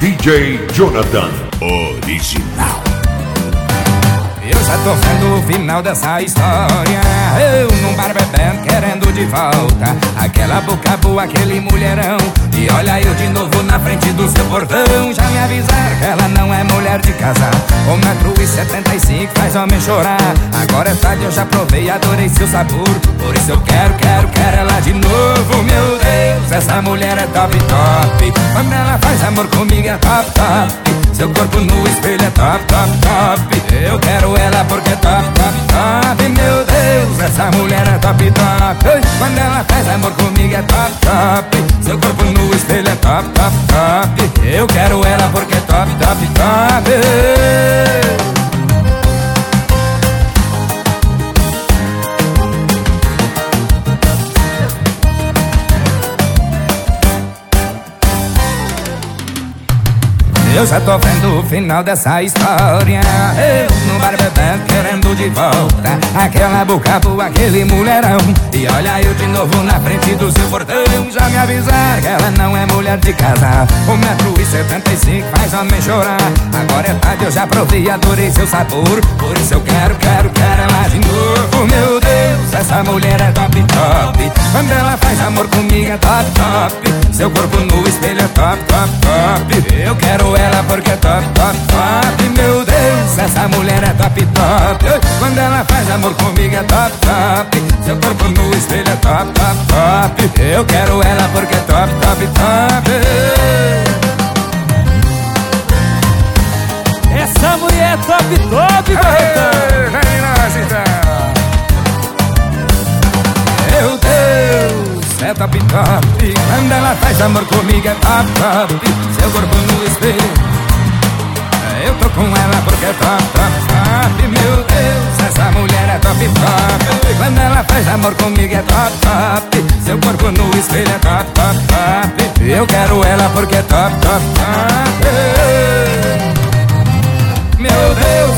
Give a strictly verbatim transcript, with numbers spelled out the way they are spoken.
D J Jonathan Original. Eu já tô vendo o final dessa história. Eu num bar bebendo, querendo de volta aquela boca boa, aquele mulherão. E olha eu de novo na frente do seu portão. Já me avisaram que ela não é mulher de casar. Um metro e setenta e cinco faz homem chorar. Agora é tarde, eu já provei, adorei seu sabor. Por isso eu quero, quero, quero ela de novo. Meu Deus, essa mulher é top, top. Quando ela faz amor comigo é top, top. Seu corpo no espelho é top, top, top. Eu quero ela porque é top, top, top. Meu Deus, essa mulher é top, top. Quando ela faz amor comigo é top, top. Seu corpo no espelho é top, top, top. Eu quero ela porque é top, top, top. Eu já tô vendo o final dessa história. Eu no bar bebendo, querendo de volta aquela boca boa, aquele mulherão. E olha eu de novo na frente do seu portão. Já me avisaram que ela não é mulher de casa. Um metro e setenta e cinco faz homem chorar. Agora é tarde, eu já provei, adorei seu sabor. Por isso eu quero, quero, quero ela de novo. Meu Deus, essa mulher é top, top. Quando ela faz amor comigo é top, top. Seu corpo no espelho é top, top, top. Eu quero ela porque é top, top, top. Meu Deus, essa mulher é top, top. Quando ela faz amor comigo é top, top. Seu corpo no espelho é top, top, top. Eu quero ela porque é top, top, top. Essa mulher é top, top, Barretão. Vem nós então. Meu Deus, é top, top. Quando ela faz amor comigo é top, top. Seu corpo no espelho, eu tô com ela porque é top, top, top. Meu Deus, essa mulher é top, top. Quando ela faz amor comigo é top, top. Seu corpo no espelho é top, top, top. Eu quero ela porque é top, top, top. Meu Deus,